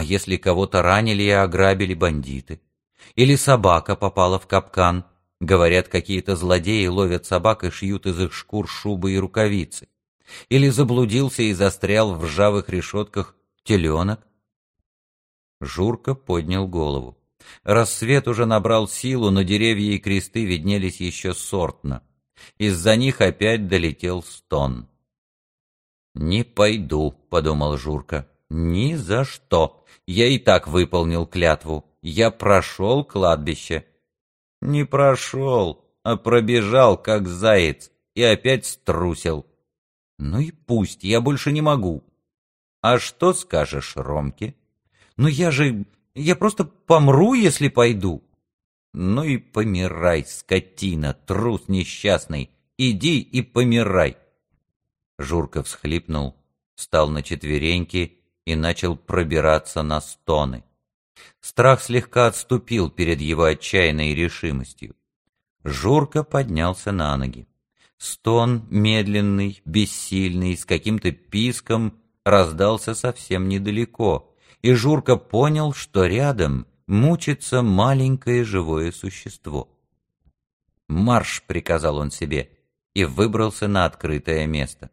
А если кого-то ранили и ограбили бандиты? Или собака попала в капкан? Говорят, какие-то злодеи ловят собак и шьют из их шкур шубы и рукавицы. Или заблудился и застрял в ржавых решетках теленок? Журка поднял голову. Рассвет уже набрал силу, но деревья и кресты виднелись еще сортно. Из-за них опять долетел стон. «Не пойду», — подумал Журка. «Ни за что. Я и так выполнил клятву. Я прошел кладбище». «Не прошел, а пробежал, как заяц, и опять струсил». «Ну и пусть, я больше не могу». «А что скажешь Ромке?» «Ну я просто помру, если пойду». «Ну и помирай, скотина, трус несчастный. Иди и помирай». Журка всхлипнул, встал на четвереньки и начал пробираться на стоны. Страх слегка отступил перед его отчаянной решимостью. Журка поднялся на ноги. Стон, медленный, бессильный, с каким-то писком, раздался совсем недалеко, и Журка понял, что рядом мучится маленькое живое существо. «Марш!» — приказал он себе, и выбрался на открытое место.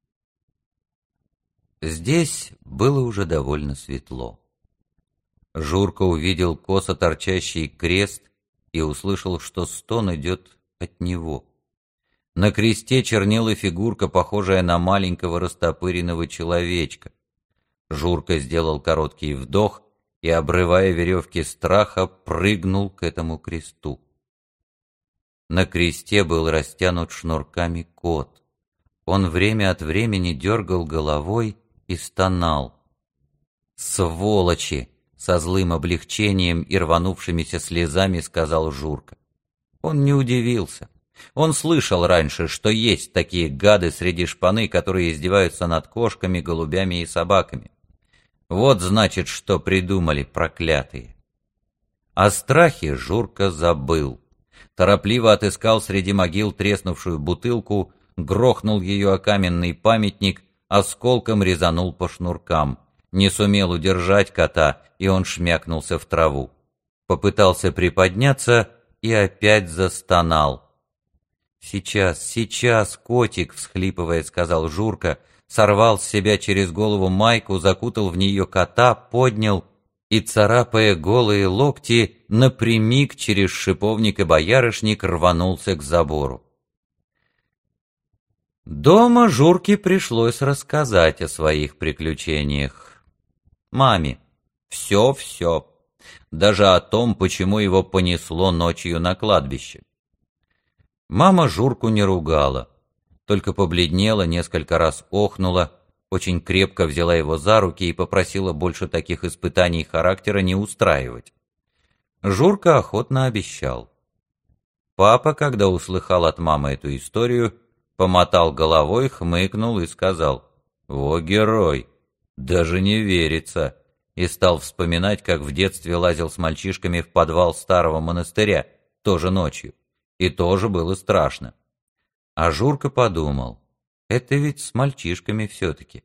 Здесь было уже довольно светло. Журка увидел косо торчащий крест и услышал, что стон идет от него. На кресте чернела фигурка, похожая на маленького растопыренного человечка. Журка сделал короткий вдох и, обрывая веревки страха, прыгнул к этому кресту. На кресте был растянут шнурками кот. Он время от времени дергал головой и стонал. «Сволочи!» — со злым облегчением и рванувшимися слезами сказал Журка. Он не удивился. Он слышал раньше, что есть такие гады среди шпаны, которые издеваются над кошками, голубями и собаками. Вот значит, что придумали проклятые. О страхе Журка забыл. Торопливо отыскал среди могил треснувшую бутылку, грохнул ее о каменный памятник, осколком резанул по шнуркам. Не сумел удержать кота, и он шмякнулся в траву. Попытался приподняться и опять застонал. «Сейчас, котик!» — всхлипывая, сказал Журка, сорвал с себя через голову майку, закутал в нее кота, поднял и, царапая голые локти, напрямик через шиповник и боярышник рванулся к забору. Дома Журке пришлось рассказать о своих приключениях. Маме. Все. Даже о том, почему его понесло ночью на кладбище. Мама Журку не ругала, только побледнела, несколько раз охнула, очень крепко взяла его за руки и попросила больше таких испытаний характера не устраивать. Журка охотно обещал. Папа, когда услыхал от мамы эту историю, помотал головой, хмыкнул и сказал: «Во герой! Даже не верится!» И стал вспоминать, как в детстве лазил с мальчишками в подвал старого монастыря, тоже ночью. И тоже было страшно. А Журка подумал: это ведь с мальчишками все-таки.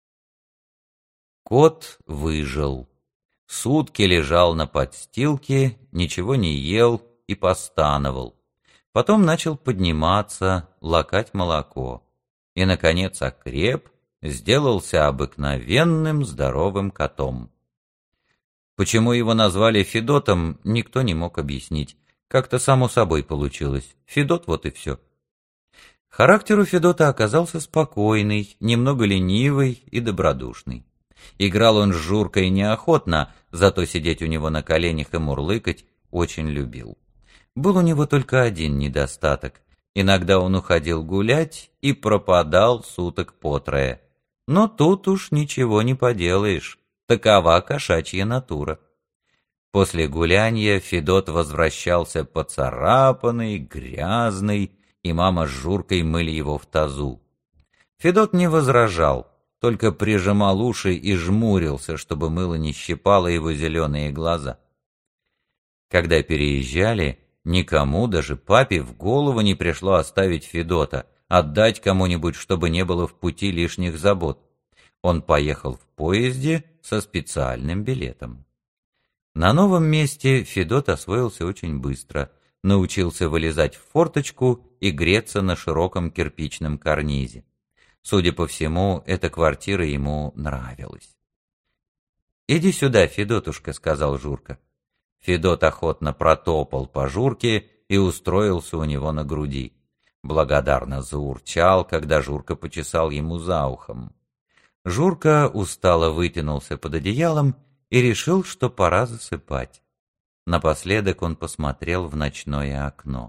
Кот выжил. Сутки лежал на подстилке, ничего не ел и постановал. Потом начал подниматься, лакать молоко. И, наконец, окреп, сделался обыкновенным здоровым котом. Почему его назвали Федотом, никто не мог объяснить. Как-то само собой получилось. Федот, вот и все. Характер у Федота оказался спокойный, немного ленивый и добродушный. Играл он с Журкой неохотно, зато сидеть у него на коленях и мурлыкать очень любил. Был у него только один недостаток. Иногда он уходил гулять и пропадал суток по трое. Но тут уж ничего не поделаешь. Такова кошачья натура. После гулянья Федот возвращался поцарапанный, грязный, и мама с Журкой мыли его в тазу. Федот не возражал, только прижимал уши и жмурился, чтобы мыло не щипало его зеленые глаза. Когда переезжали, никому, даже папе, в голову не пришло оставить Федота, отдать кому-нибудь, чтобы не было в пути лишних забот. Он поехал в поезде, со специальным билетом. На новом месте Федот освоился очень быстро, научился вылезать в форточку и греться на широком кирпичном карнизе. Судя по всему, эта квартира ему нравилась. «Иди сюда, Федотушка», — сказал Журка. Федот охотно протопал по Журке и устроился у него на груди. Благодарно заурчал, когда Журка почесал ему за ухом. Журка устало вытянулся под одеялом и решил, что пора засыпать. Напоследок он посмотрел в ночное окно.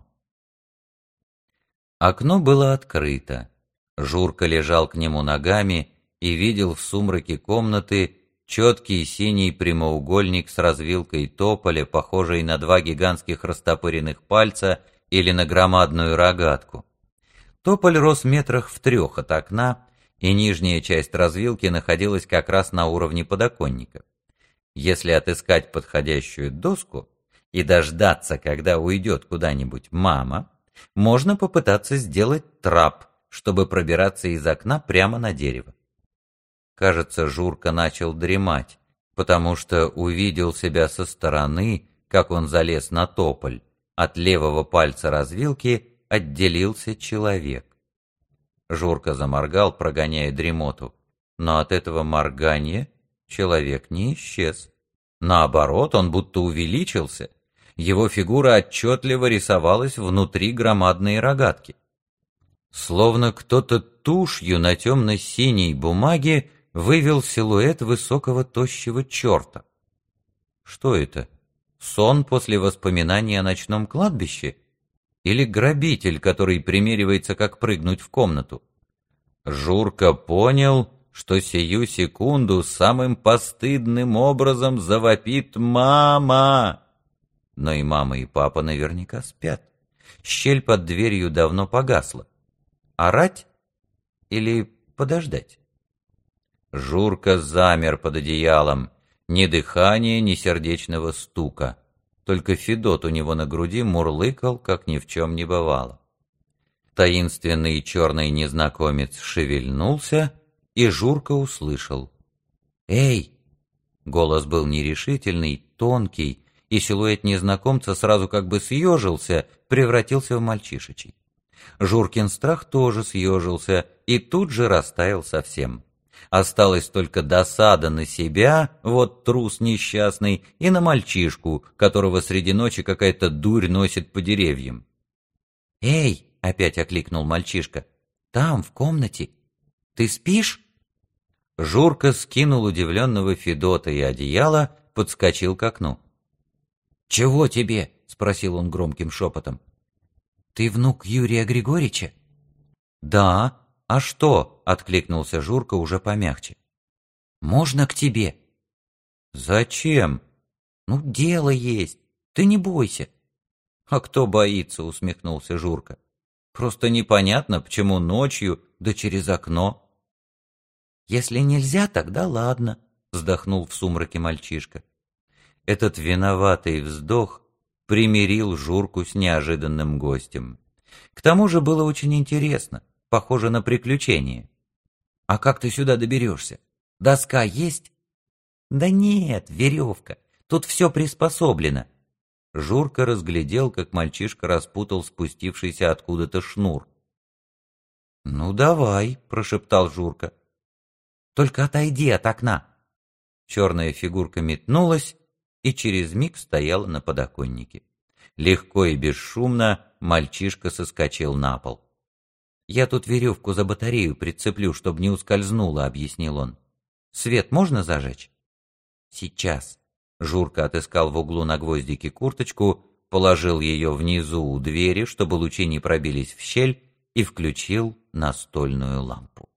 Окно было открыто. Журка лежал к нему ногами и видел в сумраке комнаты четкий синий прямоугольник с развилкой тополя, похожей на два гигантских растопыренных пальца или на громадную рогатку. Тополь рос метрах в 3 от окна, и нижняя часть развилки находилась как раз на уровне подоконника. Если отыскать подходящую доску и дождаться, когда уйдет куда-нибудь мама, можно попытаться сделать трап, чтобы пробираться из окна прямо на дерево. Кажется, Журка начал дремать, потому что увидел себя со стороны, как он залез на тополь. От левого пальца развилки отделился человек. Журка заморгал, прогоняя дремоту, но от этого моргания человек не исчез. Наоборот, он будто увеличился. Его фигура отчетливо рисовалась внутри громадной рогатки. Словно кто-то тушью на темно-синей бумаге вывел силуэт высокого тощего черта. Что это? Сон после воспоминаний о ночном кладбище? Или грабитель, который примеривается, как прыгнуть в комнату? Журка понял, что сию секунду самым постыдным образом завопит «Мама!». Но и мама, и папа наверняка спят. Щель под дверью давно погасла. Орать или подождать? Журка замер под одеялом. Ни дыхания, ни сердечного стука. Только Федот у него на груди мурлыкал, как ни в чем не бывало. Таинственный черный незнакомец шевельнулся, и Журка услышал. «Эй!» Голос был нерешительный, тонкий, и силуэт незнакомца сразу как бы съежился, превратился в мальчишечий. Журкин страх тоже съежился и тут же растаял совсем. Осталась только досада на себя, вот трус несчастный, и на мальчишку, которого среди ночи какая-то дурь носит по деревьям. «Эй!» — опять окликнул мальчишка. «Там, в комнате. Ты спишь?» Журка скинул удивленного Федота и одеяло, подскочил к окну. «Чего тебе?» — спросил он громким шепотом. «Ты внук Юрия Григорьевича?» «Да. А что?» — откликнулся Журка уже помягче. «Можно к тебе?» «Зачем?» «Ну, дело есть. Ты не бойся». «А кто боится?» — усмехнулся Журка. «Просто непонятно, почему ночью, да через окно». «Если нельзя, тогда ладно», — вздохнул в сумраке мальчишка. Этот виноватый вздох примирил Журку с неожиданным гостем. К тому же было очень интересно, похоже на приключение. «А как ты сюда доберешься? Доска есть?» «Да нет, веревка. Тут все приспособлено». Журка разглядел, как мальчишка распутал спустившийся откуда-то шнур. «Ну, давай», — прошептал Журка. «Только отойди от окна». Черная фигурка метнулась и через миг стояла на подоконнике. Легко и бесшумно мальчишка соскочил на пол. «Я тут веревку за батарею прицеплю, чтобы не ускользнула», — объяснил он. «Свет можно зажечь?» «Сейчас». Журка отыскал в углу на гвоздике курточку, положил ее внизу у двери, чтобы лучи не пробились в щель, и включил настольную лампу.